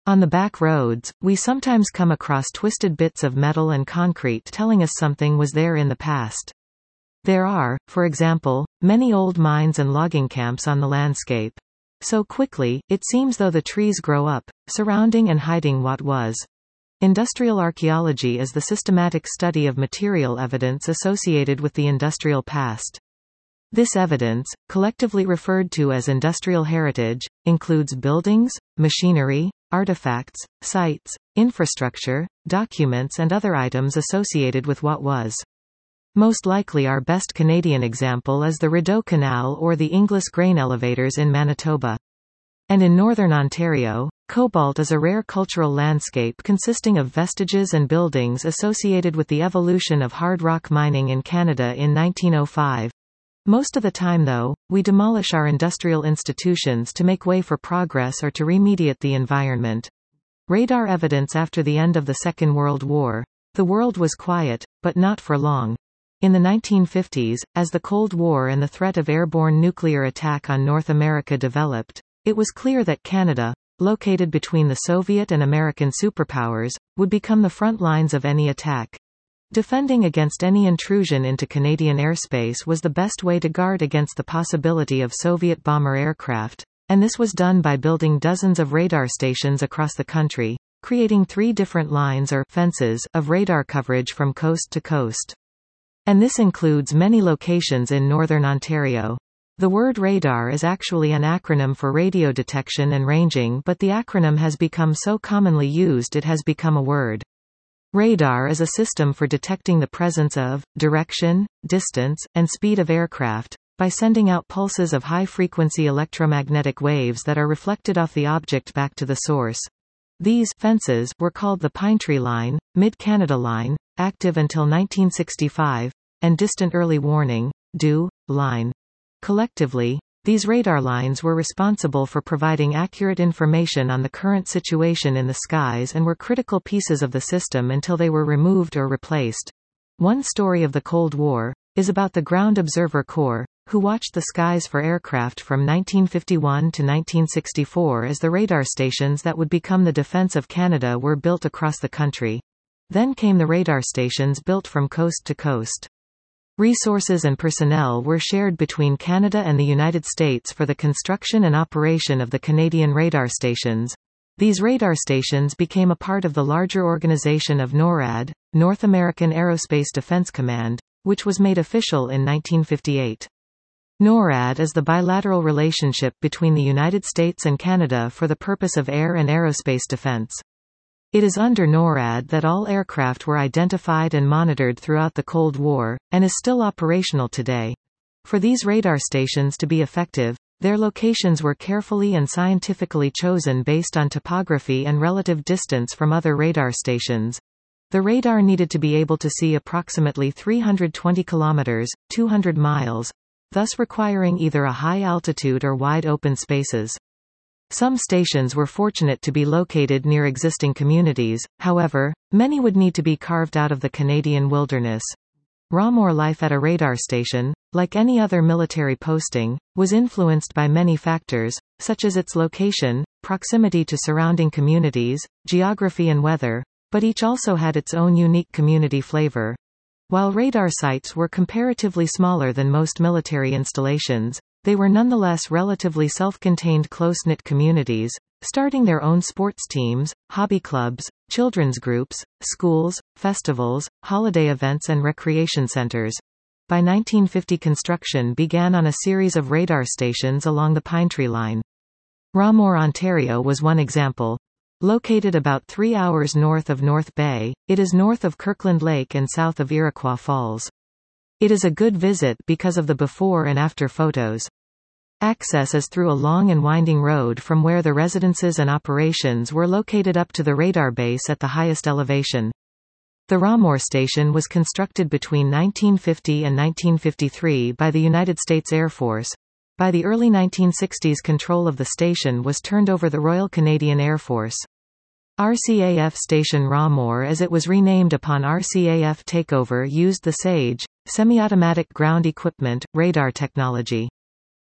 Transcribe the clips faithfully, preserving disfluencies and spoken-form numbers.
On the back roads, we sometimes come across twisted bits of metal and concrete telling us something was there in the past. There are, for example, many old mines and logging camps on the landscape. So quickly, it seems though the trees grow up, surrounding and hiding what was. Industrial archaeology is the systematic study of material evidence associated with the industrial past. This evidence, collectively referred to as industrial heritage, includes buildings, machinery, artifacts, sites, infrastructure, documents and other items associated with what was. Most likely our best Canadian example is the Rideau Canal or the Inglis grain elevators in Manitoba. And in northern Ontario, Cobalt is a rare cultural landscape consisting of vestiges and buildings associated with the evolution of hard rock mining in Canada in nineteen oh five. Most of the time though, we demolish our industrial institutions to make way for progress or to remediate the environment. Radar evidence after the end of the Second World War. The world was quiet, but not for long. In the nineteen fifties, as the Cold War and the threat of airborne nuclear attack on North America developed, it was clear that Canada, located between the Soviet and American superpowers, would become the front lines of any attack. Defending against any intrusion into Canadian airspace was the best way to guard against the possibility of Soviet bomber aircraft, and this was done by building dozens of radar stations across the country, creating three different lines or fences of radar coverage from coast to coast. And this includes many locations in northern Ontario. The word radar is actually an acronym for radio detection and ranging, but the acronym has become so commonly used it has become a word. Radar is a system for detecting the presence of, direction, distance, and speed of aircraft, by sending out pulses of high-frequency electromagnetic waves that are reflected off the object back to the source. These fences were called the Pine Tree Line, Mid-Canada Line, active until nineteen sixty-five, and Distant Early Warning, D E W, Line. Collectively, these radar lines were responsible for providing accurate information on the current situation in the skies and were critical pieces of the system until they were removed or replaced. One story of the Cold War is about the Ground Observer Corps, who watched the skies for aircraft from nineteen fifty-one to nineteen sixty-four as the radar stations that would become the defense of Canada were built across the country. Then came the radar stations built from coast to coast. Resources and personnel were shared between Canada and the United States for the construction and operation of the Canadian radar stations. These radar stations became a part of the larger organization of NORAD, North American Aerospace Defense Command, which was made official in nineteen fifty-eight. NORAD is the bilateral relationship between the United States and Canada for the purpose of air and aerospace defense. It is under NORAD that all aircraft were identified and monitored throughout the Cold War, and is still operational today. For these radar stations to be effective, their locations were carefully and scientifically chosen based on topography and relative distance from other radar stations. The radar needed to be able to see approximately three hundred twenty kilometers, two hundred miles, thus requiring either a high altitude or wide open spaces. Some stations were fortunate to be located near existing communities, however, many would need to be carved out of the Canadian wilderness. Raw life at a radar station, like any other military posting, was influenced by many factors, such as its location, proximity to surrounding communities, geography and weather, but each also had its own unique community flavor. While radar sites were comparatively smaller than most military installations, they were nonetheless relatively self-contained close-knit communities, starting their own sports teams, hobby clubs, children's groups, schools, festivals, holiday events and recreation centers. By nineteen fifty construction began on a series of radar stations along the Pine Tree Line. Ramour, Ontario was one example. Located about three hours north of North Bay, it is north of Kirkland Lake and south of Iroquois Falls. It is a good visit because of the before and after photos. Access is through a long and winding road from where the residences and operations were located up to the radar base at the highest elevation. The Ramour station was constructed between nineteen fifty and nineteen fifty-three by the United States Air Force. By the early nineteen sixties, control of the station was turned over the Royal Canadian Air Force. R C A F Station Ramour, as it was renamed upon R C A F takeover, used the SAGE, semi-automatic ground equipment, radar technology.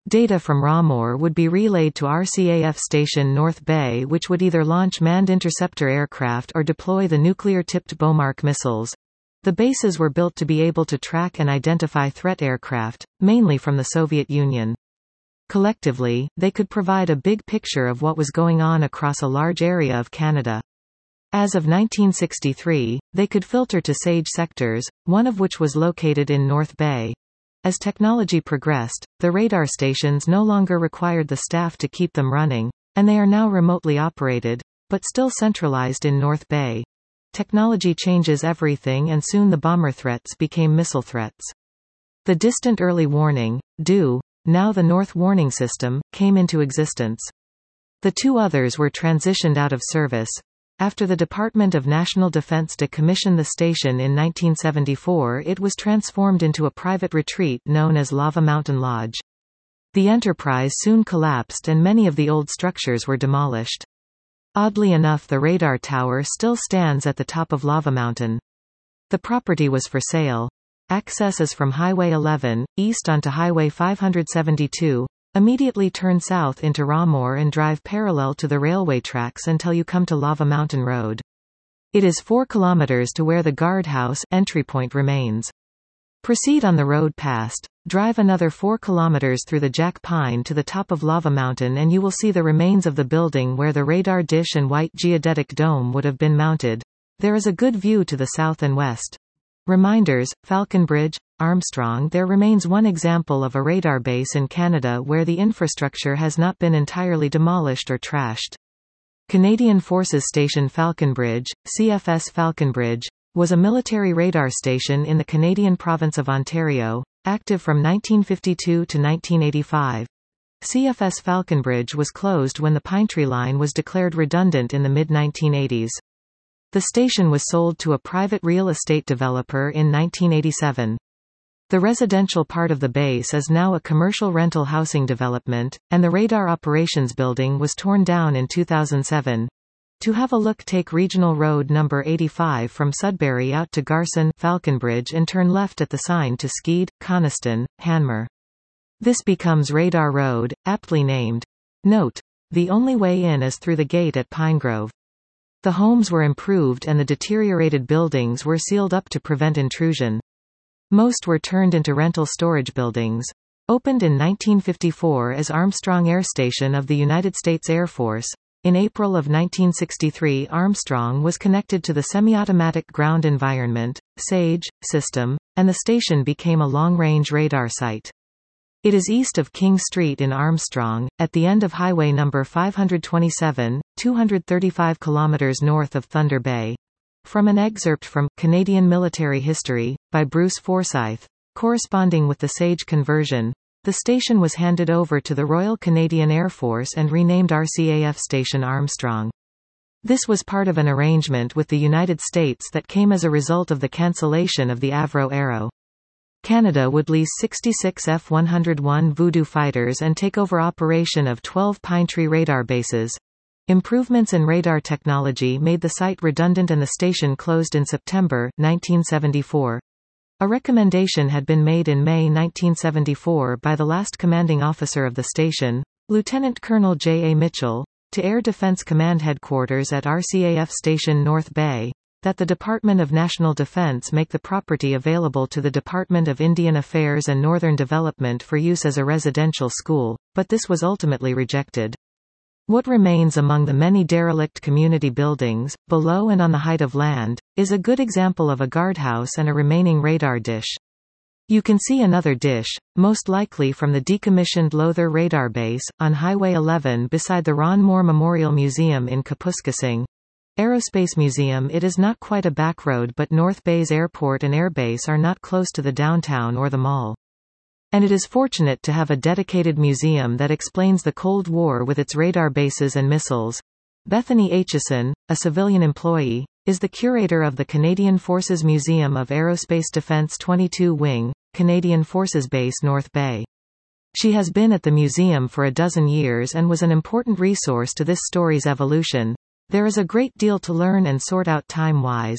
Data from Ramour would be relayed to R C A F Station North Bay, which would either launch manned interceptor aircraft or deploy the nuclear-tipped Bomarc missiles. The bases were built to be able to track and identify threat aircraft, mainly from the Soviet Union. Collectively, they could provide a big picture of what was going on across a large area of Canada. As of nineteen sixty-three, they could filter to SAGE sectors, one of which was located in North Bay. As technology progressed, the radar stations no longer required the staff to keep them running, and they are now remotely operated, but still centralized in North Bay. Technology changes everything, and soon the bomber threats became missile threats. The Distant Early Warning, D E W, now the North Warning System, came into existence. The two others were transitioned out of service. After the Department of National Defense decommissioned the station in nineteen seventy-four, it was transformed into a private retreat known as Lava Mountain Lodge. The enterprise soon collapsed and many of the old structures were demolished. Oddly enough, the radar tower still stands at the top of Lava Mountain. The property was for sale. Access is from Highway eleven, east onto Highway five seventy-two. Immediately turn south into Ramour and drive parallel to the railway tracks until you come to Lava Mountain Road. It is four kilometers to where the guardhouse entry point remains. Proceed on the road past, drive another four kilometers through the Jack Pine to the top of Lava Mountain, and you will see the remains of the building where the radar dish and white geodetic dome would have been mounted. There is a good view to the south and west. Reminders, Falconbridge, Armstrong. There remains one example of a radar base in Canada where the infrastructure has not been entirely demolished or trashed. Canadian Forces Station Falconbridge, C F S Falconbridge, was a military radar station in the Canadian province of Ontario, active from nineteen fifty-two to nineteen eighty-five. C F S Falconbridge was closed when the Pinetree Line was declared redundant in the mid nineteen eighties. The station was sold to a private real estate developer in nineteen eighty-seven. The residential part of the base is now a commercial rental housing development, and the Radar Operations Building was torn down in two thousand seven. To have a look, take Regional Road number eighty-five from Sudbury out to Garson, Falconbridge, and turn left at the sign to Skeed, Coniston, Hanmer. This becomes Radar Road, aptly named. Note: the only way in is through the gate at Pinegrove. The homes were improved and the deteriorated buildings were sealed up to prevent intrusion. Most were turned into rental storage buildings. Opened in nineteen fifty-four as Armstrong Air Station of the United States Air Force, in April of nineteen sixty-three Armstrong was connected to the Semi-Automatic Ground Environment (SAGE) system, and the station became a long-range radar site. It is east of King Street in Armstrong, at the end of highway number five twenty-seven, two hundred thirty-five kilometers north of Thunder Bay. From an excerpt from Canadian Military History, by Bruce Forsyth, corresponding with the SAGE conversion, the station was handed over to the Royal Canadian Air Force and renamed R C A F Station Armstrong. This was part of an arrangement with the United States that came as a result of the cancellation of the Avro Arrow. Canada would lease sixty-six F one oh one Voodoo fighters and take over operation of twelve Pinetree radar bases. Improvements in radar technology made the site redundant and the station closed in September nineteen seventy-four. A recommendation had been made in May nineteen seventy-four by the last commanding officer of the station, Lieutenant Colonel J A Mitchell, to Air Defense Command Headquarters at R C A F Station North Bay, that the Department of National Defense make the property available to the Department of Indian Affairs and Northern Development for use as a residential school, but this was ultimately rejected. What remains among the many derelict community buildings, below and on the height of land, is a good example of a guardhouse and a remaining radar dish. You can see another dish, most likely from the decommissioned Lowther Radar Base, on Highway eleven beside the Ron Moore Memorial Museum in Kapuskasing. Aerospace Museum. It is not quite a backroad, but North Bay's airport and airbase are not close to the downtown or the mall. And it is fortunate to have a dedicated museum that explains the Cold War with its radar bases and missiles. Bethany Aitchison, a civilian employee, is the curator of the Canadian Forces Museum of Aerospace Defence twenty-two Wing, Canadian Forces Base North Bay. She has been at the museum for a dozen years and was an important resource to this story's evolution. There is a great deal to learn and sort out time-wise.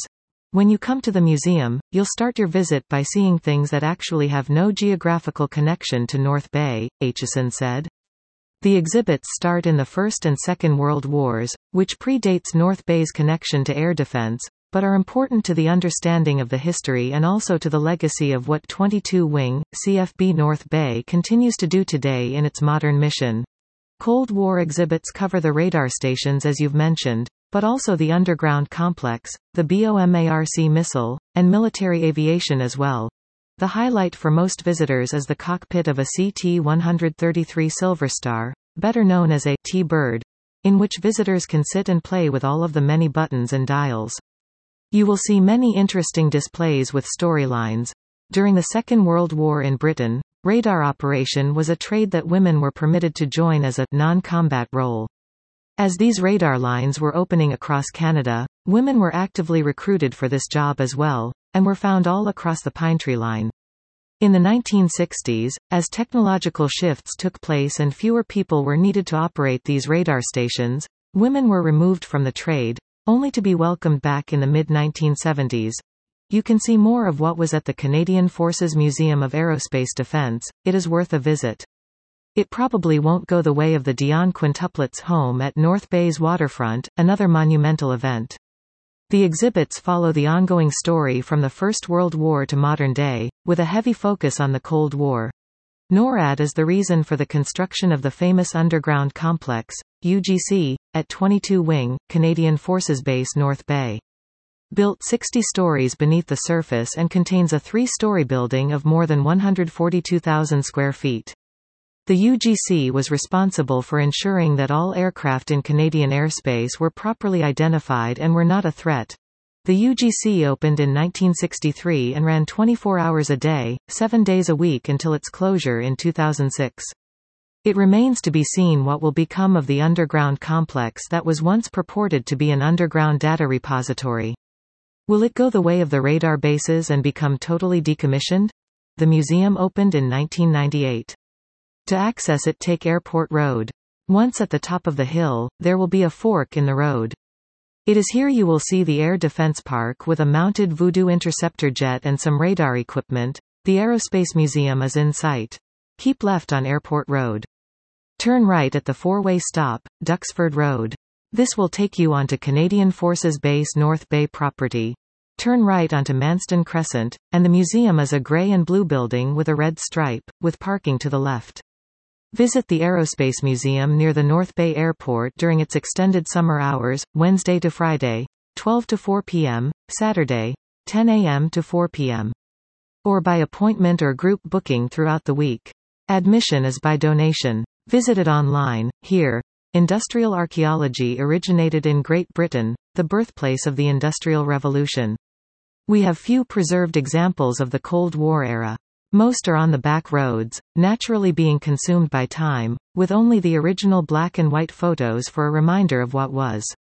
When you come to the museum, you'll start your visit by seeing things that actually have no geographical connection to North Bay, Aitchison said. The exhibits start in the First and Second World Wars, which predates North Bay's connection to air defense, but are important to the understanding of the history and also to the legacy of what twenty-two wing, C F B North Bay continues to do today in its modern mission. Cold War exhibits cover the radar stations as you've mentioned, but also the underground complex, the BOMARC missile, and military aviation as well. The highlight for most visitors is the cockpit of a C T one thirty-three Silverstar, better known as a T-Bird, in which visitors can sit and play with all of the many buttons and dials. You will see many interesting displays with storylines. During the Second World War in Britain, radar operation was a trade that women were permitted to join as a non-combat role. As these radar lines were opening across Canada, women were actively recruited for this job as well, and were found all across the Pinetree Line. In the nineteen sixties, as technological shifts took place and fewer people were needed to operate these radar stations, women were removed from the trade, only to be welcomed back in the mid nineteen seventies. You can see more of what was at the Canadian Forces Museum of Aerospace Defence. It is worth a visit. It probably won't go the way of the Dion quintuplets home at North Bay's waterfront, another monumental event. The exhibits follow the ongoing story from the First World War to modern day, with a heavy focus on the Cold War. NORAD is the reason for the construction of the famous underground complex, U G C, at twenty-two wing, Canadian Forces Base North Bay. Built sixty stories beneath the surface and contains a three-story building of more than one hundred forty-two thousand square feet. The U G C was responsible for ensuring that all aircraft in Canadian airspace were properly identified and were not a threat. The U G C opened in nineteen sixty-three and ran twenty-four hours a day, seven days a week until its closure in two thousand six. It remains to be seen what will become of the underground complex that was once purported to be an underground data repository. Will it go the way of the radar bases and become totally decommissioned? The museum opened in nineteen ninety-eight. To access it, take Airport Road. Once at the top of the hill, there will be a fork in the road. It is here you will see the Air Defense Park with a mounted Voodoo interceptor jet and some radar equipment. The Aerospace Museum is in sight. Keep left on Airport Road. Turn right at the four-way stop, Duxford Road. This will take you onto Canadian Forces Base North Bay property. Turn right onto Manston Crescent, and the museum is a grey and blue building with a red stripe, with parking to the left. Visit the Aerospace Museum near the North Bay Airport during its extended summer hours, Wednesday to Friday, twelve to four p m, Saturday, ten a m to four p m Or by appointment or group booking throughout the week. Admission is by donation. Visit it online. Here, industrial archaeology originated in Great Britain, the birthplace of the Industrial Revolution. We have few preserved examples of the Cold War era. Most are on the back roads, naturally being consumed by time, with only the original black and white photos for a reminder of what was.